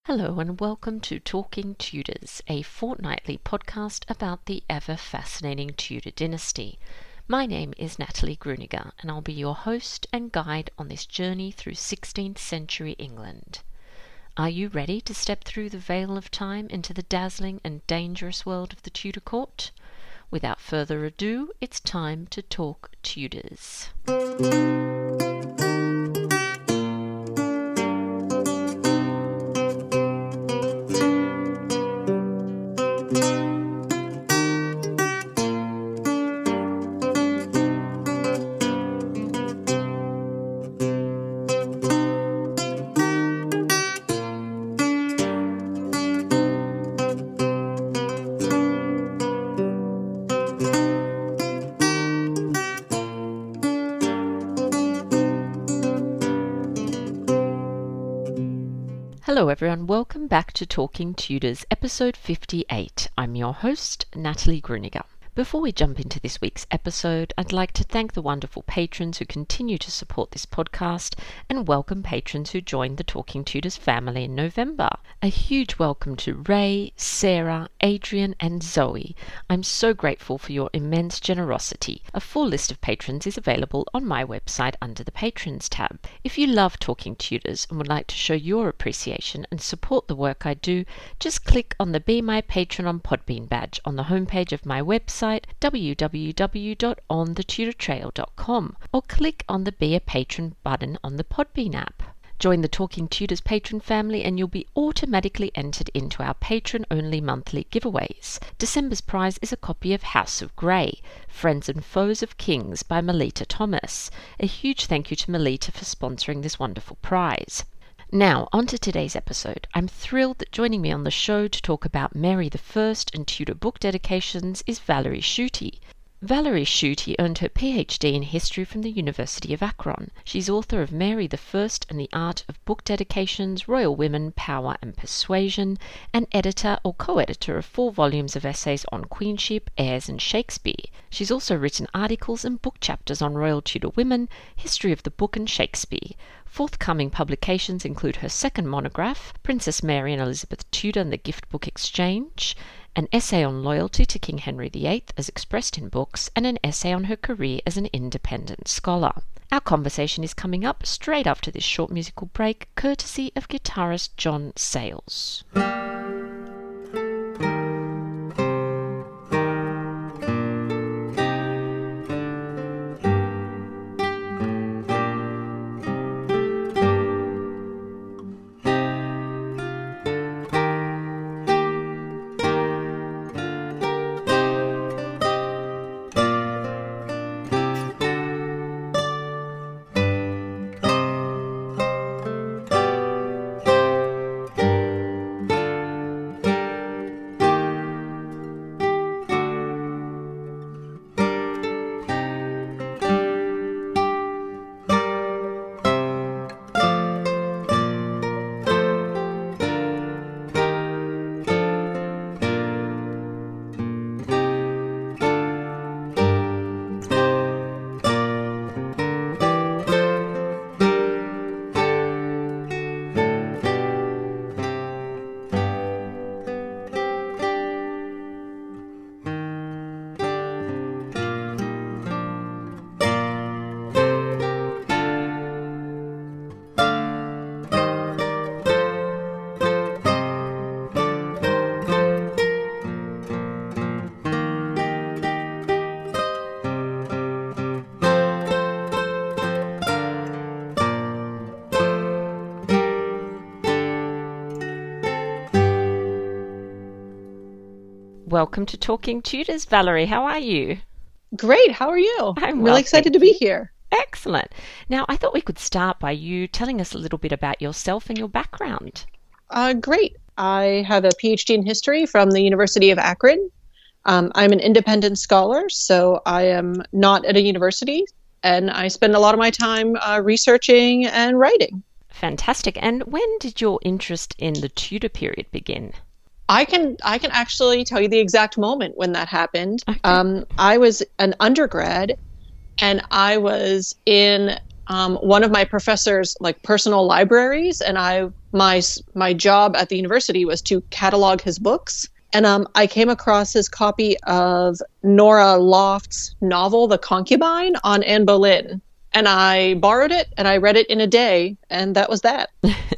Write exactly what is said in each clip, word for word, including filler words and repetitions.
Hello and welcome to Talking Tudors, a fortnightly podcast about the ever-fascinating Tudor dynasty. My name is Natalie Gruniger and I'll be your host and guide on this journey through sixteenth century England. Are you ready to step through the veil of time into the dazzling and dangerous world of the Tudor court? Without further ado, it's time to talk Tudors. Hello everyone, welcome back to Talking Tudors, episode fifty-eight. I'm your host, Natalie Gruniger. Before we jump into this week's episode, I'd like to thank the wonderful patrons who continue to support this podcast and welcome patrons who joined the Talking Tudors family in November. A huge welcome to Ray, Sarah, Adrian and Zoe. I'm so grateful for your immense generosity. A full list of patrons is available on my website under the Patrons tab. If you love Talking Tudors and would like to show your appreciation and support the work I do, just click on the Be My Patron on Podbean badge on the homepage of my website w w w dot on the tudor trail dot com or click on the Be a Patron button on the Podbean app. Join the Talking Tudors patron family and you'll be automatically entered into our patron-only monthly giveaways. December's prize is a copy of House of Grey, Friends and Foes of Kings by Melita Thomas. A huge thank you to Melita for sponsoring this wonderful prize. Now, on to today's episode. I'm thrilled that joining me on the show to talk about Mary the First and Tudor book dedications is Valerie Schutte. Valerie Schutte earned her P H D in history from the University of Akron. She's author of Mary the First and the Art of Book Dedications, Royal Women, Power and Persuasion, and editor or co-editor of four volumes of essays on queenship, heirs and Shakespeare. She's also written articles and book chapters on Royal Tudor women, history of the book and Shakespeare. Forthcoming publications include her second monograph, Princess Mary and Elizabeth Tudor and the Gift Book Exchange, an essay on loyalty to King Henry the Eighth as expressed in books, and an essay on her career as an independent scholar. Our conversation is coming up straight after this short musical break, courtesy of guitarist John Sayles. Welcome to Talking Tudors, Valerie. How are you? Great. How are you? I'm really well, excited to be here. Excellent. Now, I thought we could start by you telling us a little bit about yourself and your background. Uh, great. I have a P H D in history from the University of Akron. Um, I'm an independent scholar, so I am not at a university, and I spend a lot of my time uh, researching and writing. Fantastic. And when did your interest in the Tudor period begin? I can I can actually tell you the exact moment when that happened. Okay. Um, I was an undergrad, and I was in um, one of my professor's like personal libraries, and I my my job at the university was to catalog his books. And um, I came across his copy of Nora Loft's novel, The Concubine, on Anne Boleyn. And I borrowed it, and I read it in a day, and that was that.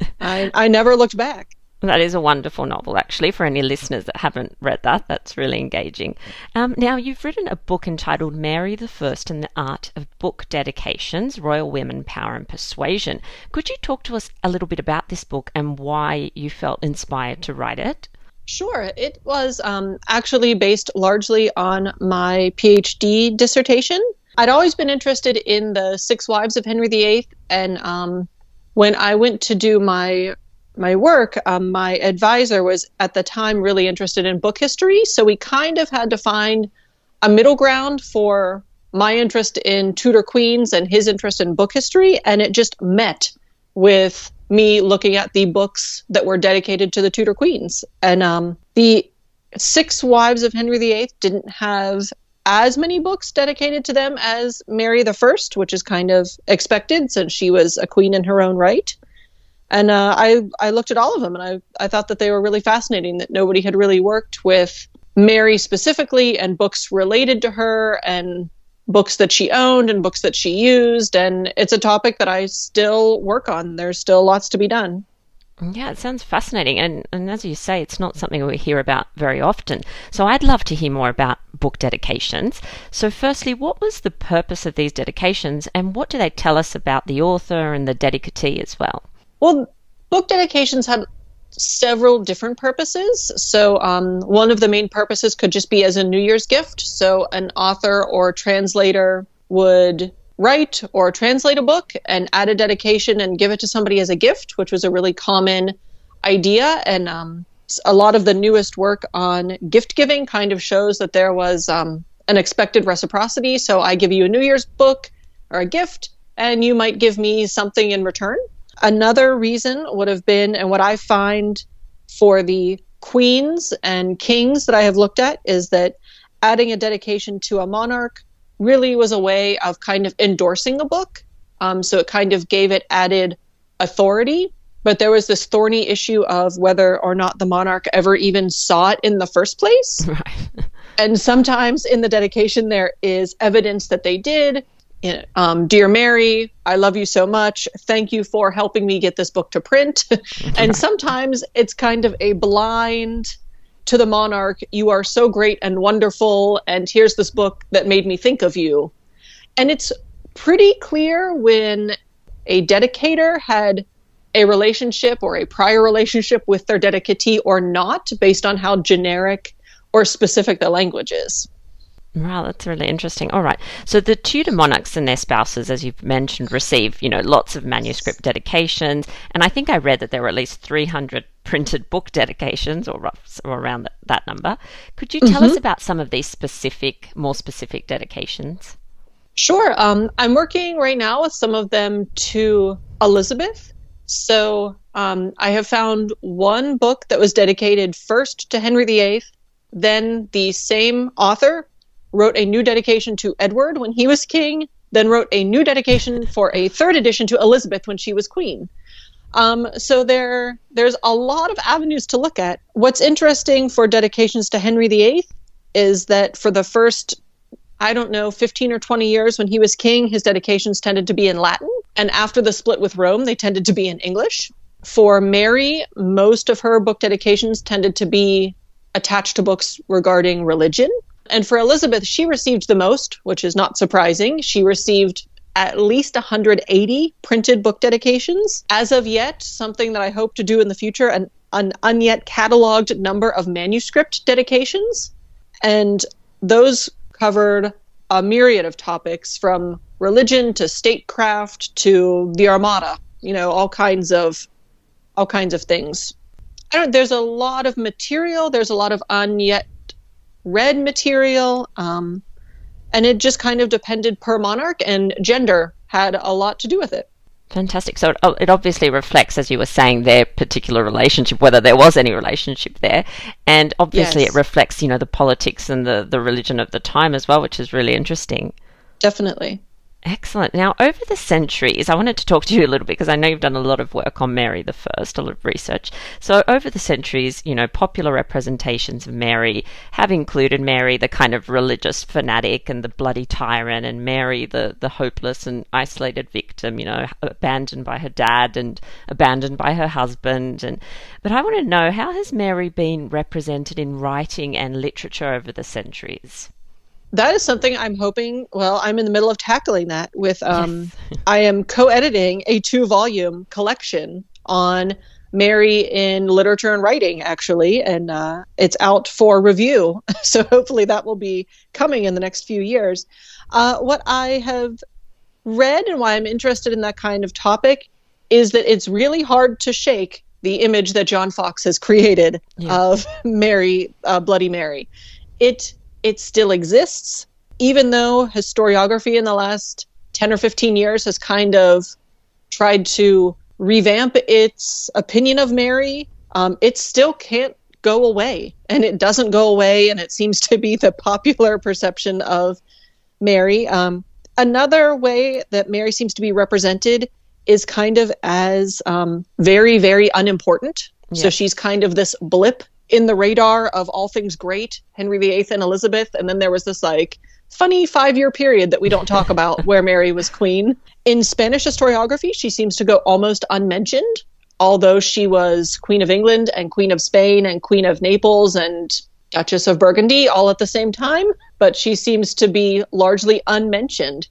I, I never looked back. That is a wonderful novel, actually, for any listeners that haven't read that. That's really engaging. Um, now, you've written a book entitled Mary the First and the Art of Book Dedications, Royal Women, Power and Persuasion. Could you talk to us a little bit about this book and why you felt inspired to write it? Sure. It was um, actually based largely on my PhD dissertation. I'd always been interested in the Six Wives of Henry the Eighth, and um, when I went to do my my work, um, my advisor was at the time really interested in book history, so we kind of had to find a middle ground for my interest in Tudor queens and his interest in book history, and it just met with me looking at the books that were dedicated to the Tudor queens. And um, the Six Wives of Henry the Eighth didn't have as many books dedicated to them as Mary the First, which is kind of expected since she was a queen in her own right. And uh, I, I looked at all of them, and I, I thought that they were really fascinating, that nobody had really worked with Mary specifically, and books related to her, and books that she owned and books that she used. And it's a topic that I still work on. There's still lots to be done. Yeah, it sounds fascinating. And, and as you say, it's not something we hear about very often. So I'd love to hear more about book dedications. So firstly, what was the purpose of these dedications, and what do they tell us about the author and the dedicatee as well? Well, book dedications had several different purposes. So um, one of the main purposes could just be as a New Year's gift. So an author or translator would write or translate a book and add a dedication and give it to somebody as a gift, which was a really common idea. And um, a lot of the newest work on gift giving kind of shows that there was um, an expected reciprocity. So I give you a New Year's book or a gift, and you might give me something in return. Another reason would have been, and what I find for the queens and kings that I have looked at, is that adding a dedication to a monarch really was a way of kind of endorsing a book. Um, so it kind of gave it added authority. But there was this thorny issue of whether or not the monarch ever even saw it in the first place. Right. And sometimes in the dedication, there is evidence that they did. Um, Dear Mary, I love you so much. Thank you for helping me get this book to print. And sometimes it's kind of a blind to the monarch. You are so great and wonderful, and here's this book that made me think of you. And it's pretty clear when a dedicator had a relationship or a prior relationship with their dedicatee or not, based on how generic or specific the language is. Wow, that's really interesting. All right. So the Tudor monarchs and their spouses, as you've mentioned, receive, you know, lots of manuscript dedications. And I think I read that there were at least three hundred printed book dedications, or, rough, or around that, that number. Could you tell mm-hmm. us about some of these specific, more specific dedications? Sure. Um, I'm working right now with some of them to Elizabeth. So um, I have found one book that was dedicated first to Henry the Eighth. Then the same author wrote a new dedication to Edward when he was king, then wrote a new dedication for a third edition to Elizabeth when she was queen. Um, so there, there's a lot of avenues to look at. What's interesting for dedications to Henry the Eighth is that for the first, I don't know, fifteen or twenty years when he was king, his dedications tended to be in Latin. And after the split with Rome, they tended to be in English. For Mary, most of her book dedications tended to be attached to books regarding religion. And for Elizabeth, she received the most, which is not surprising. She received at least one hundred eighty printed book dedications. As of yet, something that I hope to do in the future, an, an unyet cataloged number of manuscript dedications. And those covered a myriad of topics, from religion to statecraft to the Armada, you know, all kinds of all kinds of things. I don't, there's a lot of material. There's a lot of unyet read material, um, and it just kind of depended per monarch, and gender had a lot to do with it. Fantastic. So it, it obviously reflects, as you were saying, their particular relationship, whether there was any relationship there, and obviously yes. It reflects, you know, the politics and the, the religion of the time as well, which is really interesting. Definitely. Excellent. Now, over the centuries, I wanted to talk to you a little bit because I know you've done a lot of work on Mary the First, a lot of research. So over the centuries, you know, popular representations of Mary have included Mary, the kind of religious fanatic and the bloody tyrant, and Mary, the, the hopeless and isolated victim, you know, abandoned by her dad and abandoned by her husband. And But I want to know, how has Mary been represented in writing and literature over the centuries? That is something I'm hoping, well, I'm in the middle of tackling that with, um, Yes. I am co-editing a two-volume collection on Mary in literature and writing, actually, and uh, it's out for review. So hopefully that will be coming in the next few years. Uh, what I have read and why I'm interested in that kind of topic is that it's really hard to shake the image that John Foxe has created Yeah. of Mary, uh, Bloody Mary. It It still exists, even though historiography in the last ten or fifteen years has kind of tried to revamp its opinion of Mary. Um, it still can't go away, and it doesn't go away, and it seems to be the popular perception of Mary. Um, another way that Mary seems to be represented is kind of as um, very, very unimportant. Yeah. So she's kind of this blip in the radar of all things great, Henry the Eighth and Elizabeth. And then there was this like funny five-year period that we don't talk about where Mary was queen. In Spanish historiography, she seems to go almost unmentioned, although she was Queen of England and Queen of Spain and Queen of Naples and Duchess of Burgundy all at the same time. But she seems to be largely unmentioned.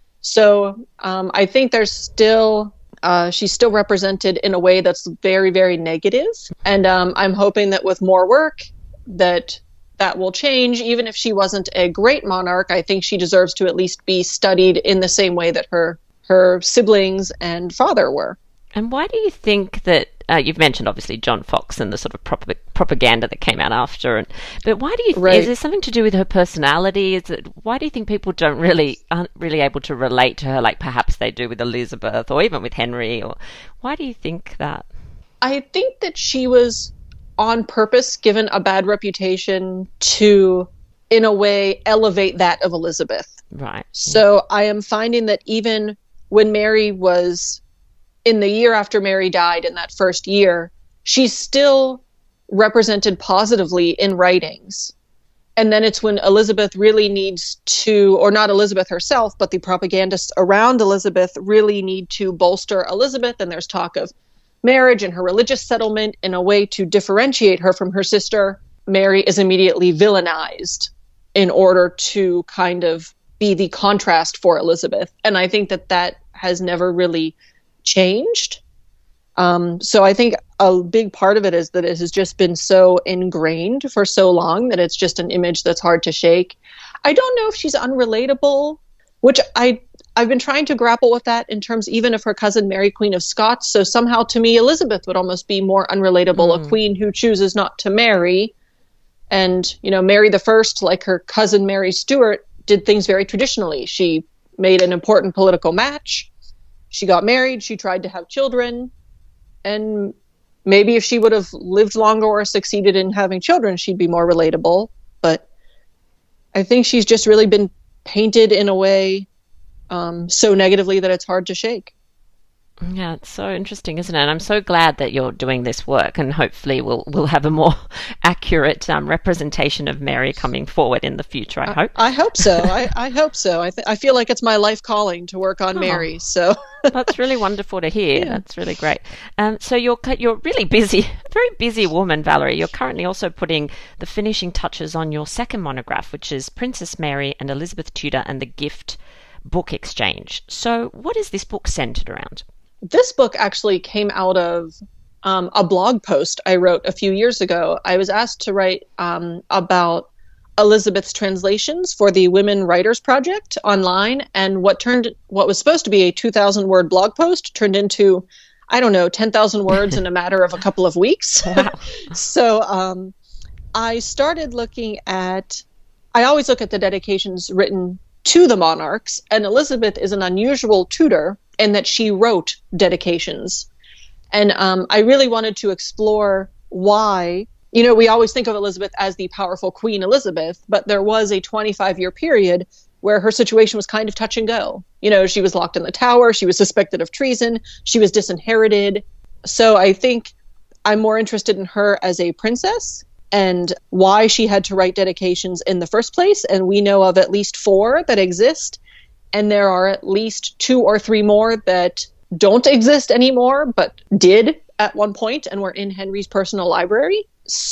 So um, I think there's still... Uh, she's still represented in a way that's very, very negative. And um, I'm hoping that with more work that that will change. Even if she wasn't a great monarch, I think she deserves to at least be studied in the same way that her her siblings and father were. And why do you think that, uh, you've mentioned obviously John Foxe and the sort of prop- propaganda that came out after, and, but why do you, th- Right. is there something to do with her personality? Is it, why do you think people don't really, aren't really able to relate to her like perhaps they do with Elizabeth or even with Henry? Or why do you think that? I think that she was on purpose given a bad reputation to, in a way, elevate that of Elizabeth. Right. So I am finding that even when Mary was, in the year after Mary died, in that first year, she's still represented positively in writings. And then it's when Elizabeth really needs to, or not Elizabeth herself, but the propagandists around Elizabeth really need to bolster Elizabeth. And there's talk of marriage and her religious settlement in a way to differentiate her from her sister. Mary is immediately villainized in order to kind of be the contrast for Elizabeth. And I think that that has never really changed. Um, so I think a big part of it is that it has just been so ingrained for so long that it's just an image that's hard to shake. I don't know if she's unrelatable, which I, I've been trying to grapple with that in terms even of her cousin Mary, Queen of Scots. So somehow to me, Elizabeth would almost be more unrelatable, Mm. a queen who chooses not to marry. And, you know, Mary the First, like her cousin Mary Stuart, did things very traditionally. She made an important political match. She got married, she tried to have children, and maybe if she would have lived longer or succeeded in having children, she'd be more relatable. But I think she's just really been painted in a way um, so negatively that it's hard to shake. Yeah, it's so interesting, isn't it? And I'm so glad that you're doing this work, and hopefully we'll we'll have a more accurate um, representation of Mary coming forward in the future, I hope. I, I hope so. I, I hope so. I, th- I feel like it's my life calling to work on Oh. Mary. So That's really wonderful to hear. Yeah. That's really great. Um, so you're cu- you're really busy, very busy woman, Valerie. You're currently also putting the finishing touches on your second monograph, which is Princess Mary and Elizabeth Tudor and the Gift Book Exchange. So what is this book centered around? this book actually came out of um, a blog post I wrote a few years ago. I was asked to write um, about Elizabeth's translations for the Women Writers Project online, and what turned what was supposed to be a two thousand word blog post turned into, I don't know, ten thousand words in a matter of a couple of weeks. Wow. So um, I started looking at, I always look at the dedications written to the monarchs, and Elizabeth is an unusual tutor in that she wrote dedications. And um, I really wanted to explore why, you know, we always think of Elizabeth as the powerful Queen Elizabeth, but there was a twenty-five year period where her situation was kind of touch and go. You know, she was locked in the tower, she was suspected of treason, she was disinherited. So I think I'm more interested in her as a princess and why she had to write dedications in the first place. And we know of at least four that exist. And there are at least two or three more that don't exist anymore, but did at one point and were in Henry's personal library.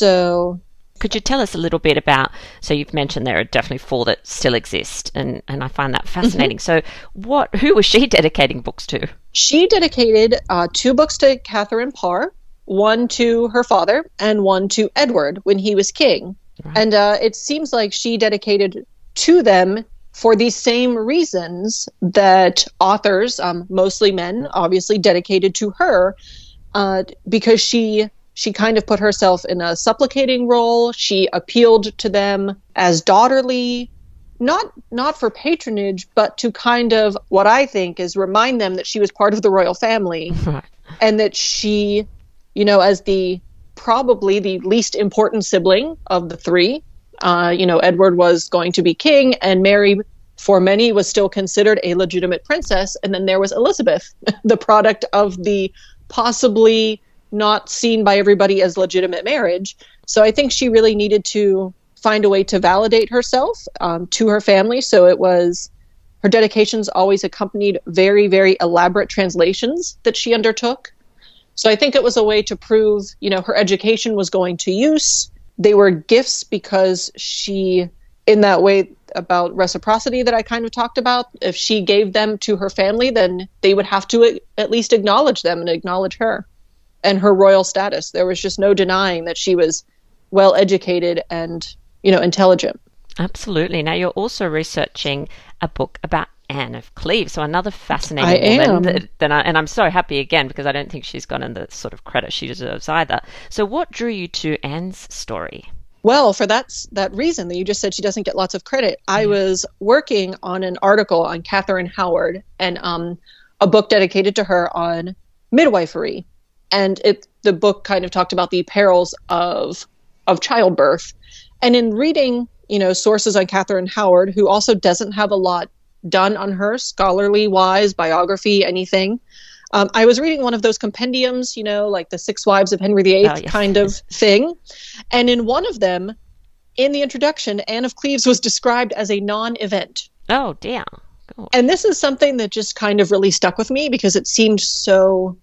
So could you tell us a little bit about, so you've mentioned there are definitely four that still exist, and, and I find that fascinating. Mm-hmm. So what, who was she dedicating books to? She dedicated uh, two books to Catherine Parr, one to her father and one to Edward when he was king. Right. And uh, it seems like she dedicated to them for these same reasons that authors, um, mostly men, obviously dedicated to her, uh, because she she kind of put herself in a supplicating role. She appealed to them as daughterly, not not for patronage, but to kind of, what I think is, remind them that she was part of the royal family, right. And that she, you know, as the probably the least important sibling of the three, Uh, you know, Edward was going to be king, and Mary, for many, was still considered a legitimate princess. And then there was Elizabeth, the product of the possibly not seen by everybody as legitimate marriage. So I think she really needed to find a way to validate herself um, to her family. So it was, her dedications always accompanied very, very elaborate translations that she undertook. So I think it was a way to prove, you know, her education was going to use. They were gifts because she, in that way about reciprocity that I kind of talked about, if she gave them to her family, then they would have to at least acknowledge them and acknowledge her and her royal status. There was just no denying that she was well educated and, you know, intelligent. Absolutely. Now you're also researching a book about Anne of Cleves, so another fascinating I woman. am. That, that I, and I'm so happy again because I don't think she's gotten the sort of credit she deserves either. So what drew you to Anne's story? Well, for that, that reason that you just said she doesn't get lots of credit, I was working on an article on Catherine Howard and um, a book dedicated to her on midwifery. And it, the book kind of talked about the perils of of childbirth. And in reading, you know, sources on Catherine Howard, who also doesn't have a lot done on her, scholarly wise, biography, anything. Um, I was reading one of those compendiums, you know, like the Six Wives of Henry the Eighth oh, yes. kind of thing. And in one of them, in the introduction, Anne of Cleves was described as a non-event. Oh, damn. Cool. And this is something that just kind of really stuck with me because it seemed so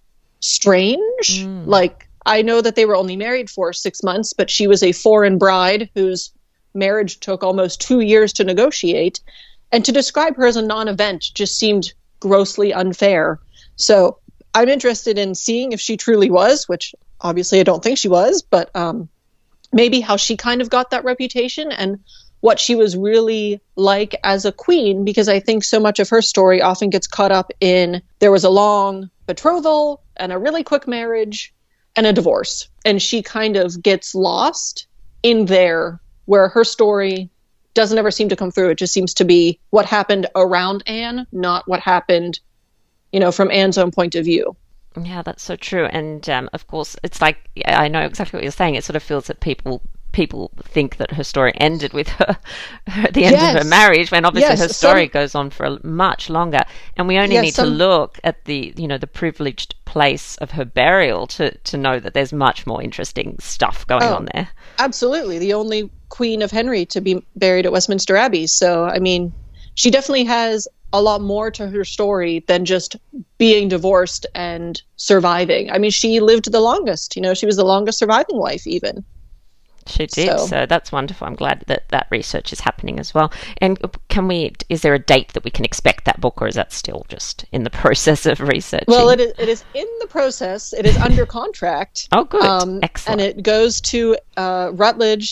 strange. Mm. Like, I know that they were only married for six months, but she was a foreign bride whose marriage took almost two years to negotiate. And to describe her as a non-event just seemed grossly unfair. So I'm interested in seeing if she truly was, which obviously I don't think she was, but um, maybe how she kind of got that reputation and what she was really like as a queen, because I think so much of her story often gets caught up in there was a long betrothal and a really quick marriage and a divorce. And she kind of gets lost in there where her story doesn't ever seem to come through. It just seems to be what happened around Anne, not what happened, you know, from Anne's own point of view. Yeah, that's so true. And um, of course, it's like, I know exactly what you're saying. It sort of feels that people people think that her story ended with her, her at the end yes. of her marriage, when obviously yes. her story some, goes on for much longer. And we only yes, need some, to look at the, you know, the privileged place of her burial to, to know that there's much more interesting stuff going oh, on there. Absolutely. The only queen of Henry to be buried at Westminster Abbey. So, I mean, she definitely has a lot more to her story than just being divorced and surviving. I mean, she lived the longest, you know, she was the longest surviving wife even. She did, so. so that's wonderful. I'm glad that that research is happening as well. And can we, is there a date that we can expect that book, or is that still just in the process of researching? Well, it is, it is in the process. It is under contract. Oh, good. Um, Excellent. And it goes to uh, Routledge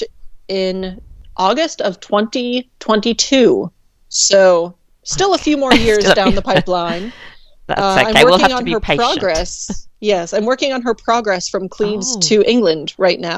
in August of twenty twenty-two. So still a few more years down the pipeline. That's uh, okay. I'm working we'll have to on be her patient. progress. Yes, I'm working on her progress from Cleves oh. to England right now.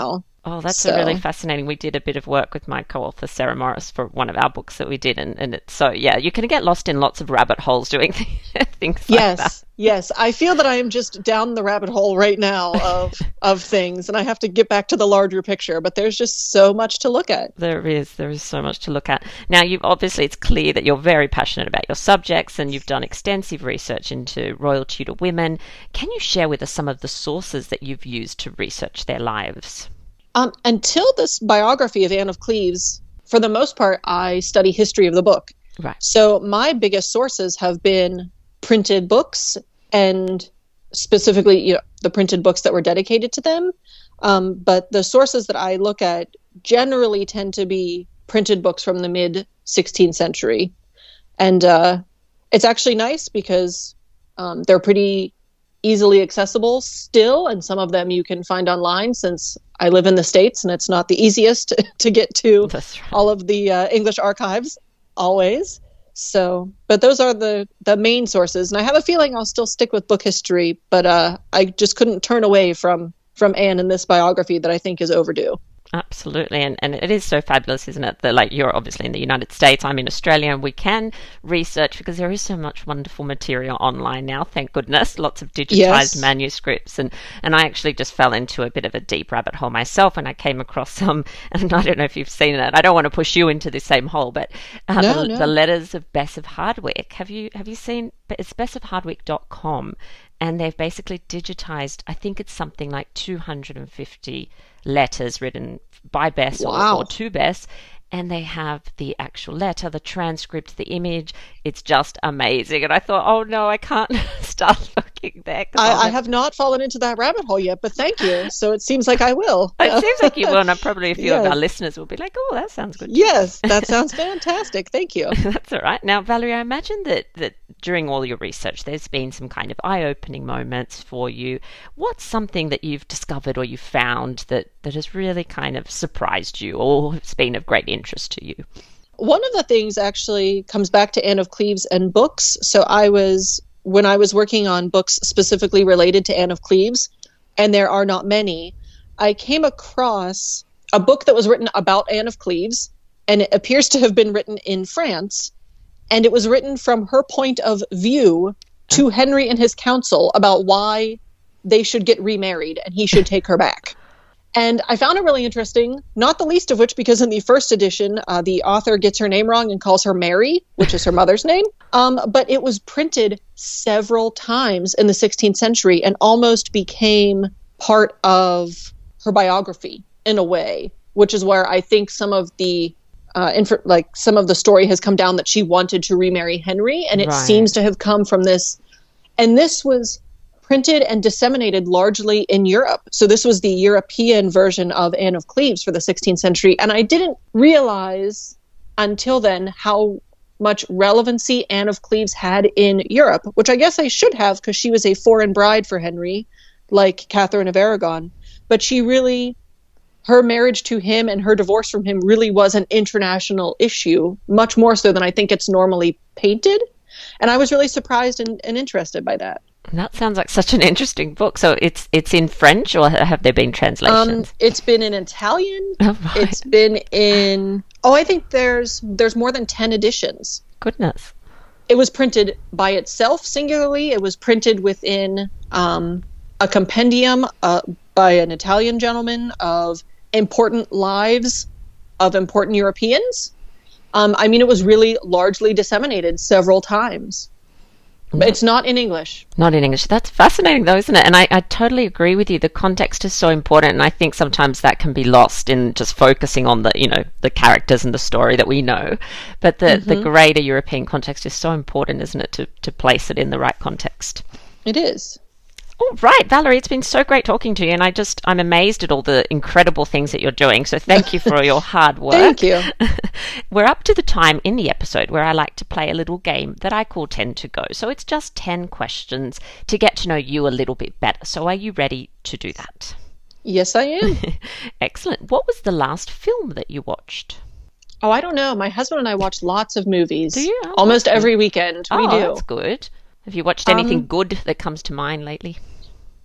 Oh, that's So a really fascinating. We did a bit of work with my co-author Sarah Morris for one of our books that we did, and, and it's so yeah, you can get lost in lots of rabbit holes doing things like yes, that. yes. I feel that I am just down the rabbit hole right now of of things, and I have to get back to the larger picture. But there's just so much to look at. There is, there is so much to look at. Now, you've obviously it's clear that you're very passionate about your subjects, and you've done extensive research into royal Tudor women. Can you share with us some of the sources that you've used to research their lives? Um, until this biography of Anne of Cleves, for the most part, I study history of the book. Right. So my biggest sources have been printed books, and specifically, you know, the printed books that were dedicated to them. Um, but the sources that I look at generally tend to be printed books from the mid sixteenth century. And uh, it's actually nice because um, they're pretty easily accessible still, and some of them you can find online, since I live in the States and it's not the easiest to, to get to That's right. all of the uh, English archives always. So, but those are the, the main sources. And I have a feeling I'll still stick with book history, but uh, I just couldn't turn away from, from Anne in this biography that I think is overdue. Absolutely, and and it is so fabulous, isn't it? That like you're obviously in the United States, I'm in Australia, and we can research because there is so much wonderful material online now. Thank goodness, lots of digitized Yes. manuscripts, and and I actually just fell into a bit of a deep rabbit hole myself, and I came across some. And I don't know if you've seen it. I don't want to push you into the same hole, but uh, No, the, no. the letters of Bess of Hardwick. Have you have you seen? It's bess of hardwick dot com. And they've basically digitized, I think it's something like two hundred fifty letters written by Bess or, Wow. or to Bess. And they have the actual letter, the transcript, the image. It's just amazing. And I thought, oh no, I can't start looking there. 'cause I'll I, I have- have not fallen into that rabbit hole yet, but thank you. So it seems like I will. It seems like you will, and probably a few of Yes. our listeners will be like, oh, that sounds good. Yes, that sounds fantastic. Thank you. That's all right. Now, Valerie, I imagine that, that during all your research, there's been some kind of eye-opening moments for you. What's something that you've discovered or you found that, that has really kind of surprised you or has been of great interest to you? One of the things actually comes back to Anne of Cleves and books. So I was, when I was working on books specifically related to Anne of Cleves, and there are not many, I came across a book that was written about Anne of Cleves, and it appears to have been written in France, and it was written from her point of view to Henry and his council about why they should get remarried and he should take her back. And I found it really interesting, not the least of which because in the first edition, uh, the author gets her name wrong and calls her Mary, which is her mother's name. Um, but it was printed several times in the sixteenth century and almost became part of her biography in a way, which is where I think some of the uh, inf- like some of the story has come down that she wanted to remarry Henry, and it Right. seems to have come from this. And this was printed and disseminated largely in Europe. So this was the European version of Anne of Cleves for the sixteenth century. And I didn't realize until then how much relevancy Anne of Cleves had in Europe, which I guess I should have because she was a foreign bride for Henry, like Catherine of Aragon. But she really, her marriage to him and her divorce from him really was an international issue, much more so than I think it's normally painted. And I was really surprised and, and interested by that. That sounds like such an interesting book. So it's it's in French, or have there been Um, translations? it's been in Italian. Oh, right. It's been in, oh, I think there's there's more than ten editions. Goodness. It was printed by itself singularly. It was printed within um, a compendium uh, by an Italian gentleman of important lives of important Europeans. Um, I mean, it was really largely disseminated several times. But it's not in English. Not in English. That's fascinating, though, isn't it? And I, I totally agree with you. The context is so important, and I think sometimes that can be lost in just focusing on the, you know, the characters and the story that we know. But the, Mm-hmm. the greater European context is so important, isn't it, to, to place it in the right context. It is. All right, Valerie, it's been so great talking to you, and I just, I'm amazed at all the incredible things that you're doing. So thank you for your hard work. Thank you. We're up to the time in the episode where I like to play a little game that I call ten to go. So it's just ten questions to get to know you a little bit better. So are you ready to do that? Yes, I am. Excellent. What was the last film that you watched? Oh, I don't know. My husband and I watch lots of movies. Do you? Oh, Almost that's good. every weekend. Oh, we do. that's good. Have you watched anything Um, good that comes to mind lately?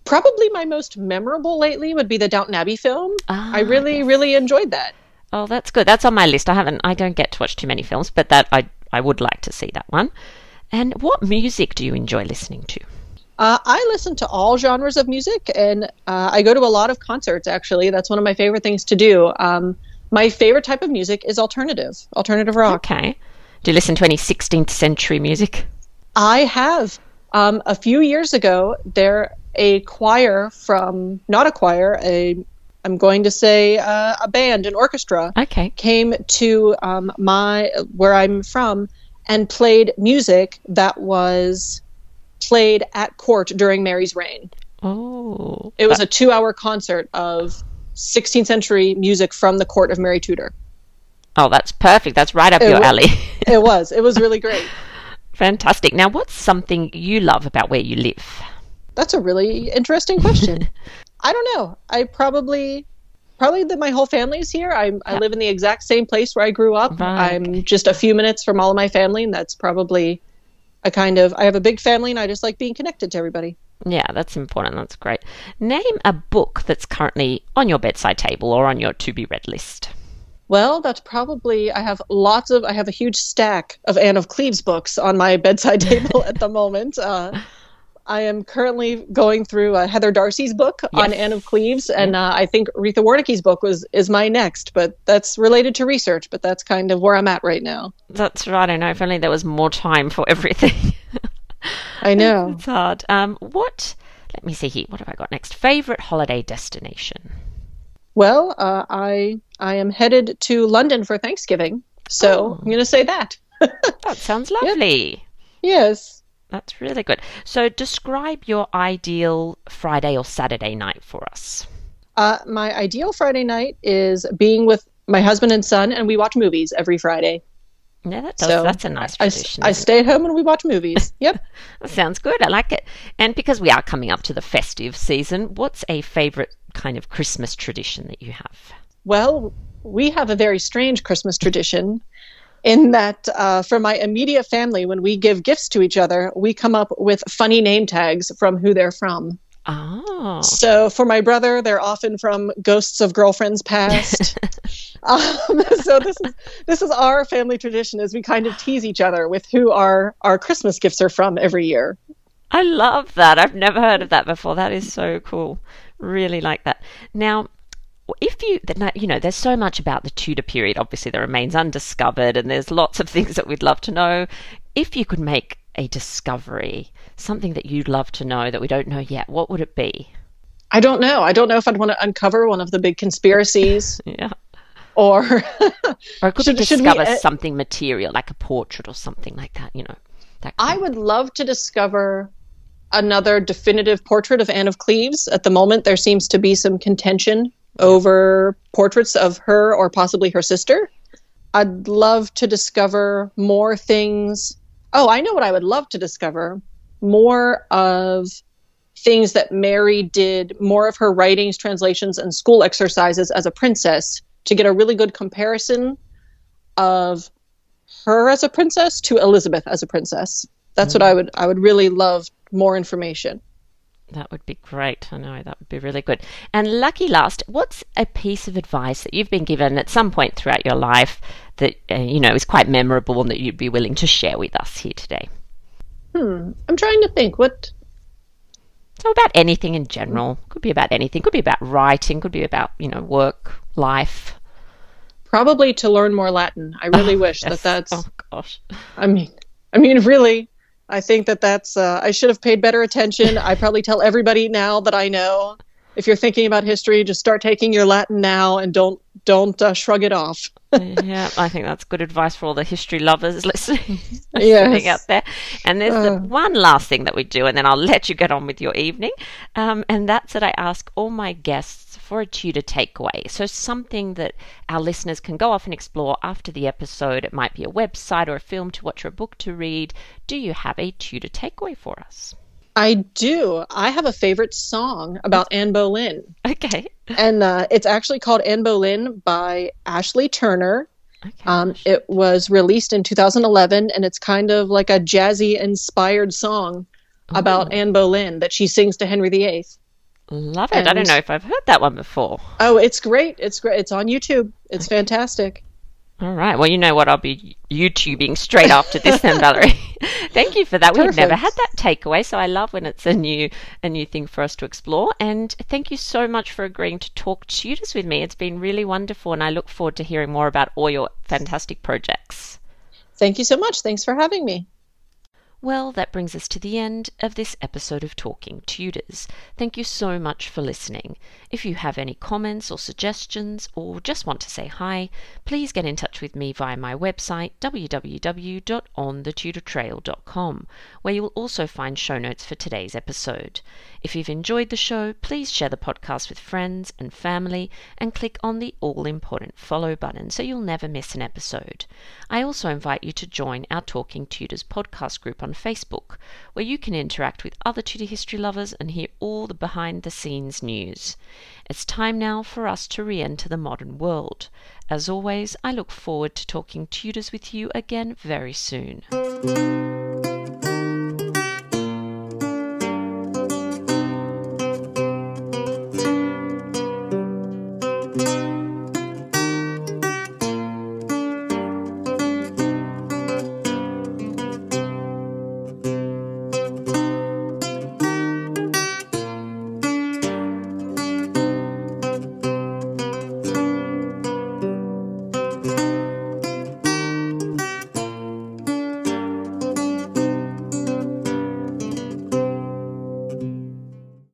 Probably my most memorable lately would be the Downton Abbey film. Ah, I really, yes. really enjoyed that. Oh, that's good. That's on my list. I haven't. I don't get to watch too many films, but that I I would like to see that one. And what music do you enjoy listening to? Uh, I listen to all genres of music, and uh, I go to a lot of concerts, actually. That's one of my favorite things to do. Um, my favorite type of music is alternative, alternative rock. Okay. Do you listen to any sixteenth century music? I have. Um, a few years ago, there a choir from, not a choir, a I'm going to say uh, a band, an orchestra, Okay. came to um, my where I'm from and played music that was played at court during Mary's reign. Oh. It was a two-hour concert of sixteenth century music from the court of Mary Tudor. Oh, that's perfect. That's right up It your wa- alley. It was. It was really great. Fantastic. Now, what's something you love about where you live? That's a really interesting question. I don't know. I probably, probably that my whole family's here. I I Yeah. live in the exact same place where I grew up. Right. I'm just a few minutes from all of my family, and that's probably a kind of. I have a big family, and I just like being connected to everybody. Yeah, that's important. That's great. Name a book that's currently on your bedside table or on your to-be-read list. Well, that's probably. I have lots of. I have a huge stack of Anne of Cleves books on my bedside table at the moment. Uh, I am currently going through uh, Heather Darcy's book on Yes. Anne of Cleves, and uh, I think Retha Warnicki's book was is my next, but that's related to research. But that's kind of where I'm at right now. That's right. I know. If only there was more time for everything. I know. It's hard. Um, what? Let me see here. What have I got next? Favorite holiday destination? Well, uh, I I am headed to London for Thanksgiving, so Oh. I'm going to say that. That sounds lovely. Yes. That's really good. So, describe your ideal Friday or Saturday night for us. Uh, my ideal Friday night is being with my husband and son, and we watch movies every Friday. Yeah, that does. So That's a nice I, tradition. I isn't it? stay at home and we watch movies. Yep. That sounds good. I like it. And because we are coming up to the festive season, what's a favorite kind of Christmas tradition that you have? Well, we have a very strange Christmas tradition in that uh, for my immediate family, when we give gifts to each other, we come up with funny name tags from who they're from. Oh, So for my brother, they're often from Ghosts of Girlfriends Past. um, so this is this is our family tradition, is we kind of tease each other with who our, our Christmas gifts are from every year. I love that. I've never heard of that before. That is so cool. Really like that. Now, if you, you know, there's so much about the Tudor period, obviously, that remains undiscovered, and there's lots of things that we'd love to know. If you could make a discovery, something that you'd love to know that we don't know yet, what would it be? I don't know. I don't know if I'd want to uncover one of the big conspiracies Yeah. or Or it could Should- be should we, discover uh, something material, like a portrait or something like that, you know. That I kind would love to discover another definitive portrait of Anne of Cleves. At the moment, there seems to be some contention over portraits of her or possibly her sister. I'd love to discover more things. Oh, I know what I would love to discover. More of things that Mary did, more of her writings, translations, and school exercises as a princess, to get a really good comparison of her as a princess to Elizabeth as a princess. That's what I would I would really love more information. That would be great. I know that would be really good. And lucky last, what's a piece of advice that you've been given at some point throughout your life that uh, you know is quite memorable and that you'd be willing to share with us here today? Hmm. I'm trying to think what So about anything in general. Could be about anything. Could be about writing. Could be about you know work, life. probably to learn more Latin. I really wish Yes. that that's Oh gosh. I mean I mean really I think that that's uh, I should have paid better attention. I probably tell everybody now that I know, if you're thinking about history, just start taking your Latin now and don't don't uh, shrug it off. Yeah, I think that's good advice for all the history lovers listening, Yes. listening out there. And there's the Uh. one last thing that we do, and then I'll let you get on with your evening. Um, and that's that I ask all my guests for a Tudor takeaway. So something that our listeners can go off and explore after the episode. It might be a website or a film to watch or a book to read. Do you have a Tudor takeaway for us? I do. I have a favorite song about Anne Boleyn. Okay. And uh, it's actually called Anne Boleyn by Ashley Turner. Okay. Um, it was released in two thousand eleven, and it's kind of like a jazzy-inspired song about Ooh. Anne Boleyn that she sings to Henry the Eighth. Love it. And, I don't know if I've heard that one before. Oh, it's great. It's great. It's on YouTube. It's fantastic. All right. Well, you know what? I'll be YouTubing straight after this then, Valerie. Thank you for that. Perfect. We had never had that takeaway, so I love when it's a new a new thing for us to explore. And thank you so much for agreeing to talk Tudors with me. It's been really wonderful, and I look forward to hearing more about all your fantastic projects. Thank you so much. Thanks for having me. Well, that brings us to the end of this episode of Talking Tudors. Thank you so much for listening. If you have any comments or suggestions or just want to say hi, please get in touch with me via my website w w w dot on the tudor trail dot com, where you will also find show notes for today's episode. If you've enjoyed the show, please share the podcast with friends and family and click on the all-important follow button so you'll never miss an episode. I also invite you to join our Talking Tudors podcast group on Facebook, where you can interact with other Tudor history lovers and hear all the behind-the-scenes news. It's time now for us to re-enter the modern world. As always, I look forward to talking Tudors with you again very soon.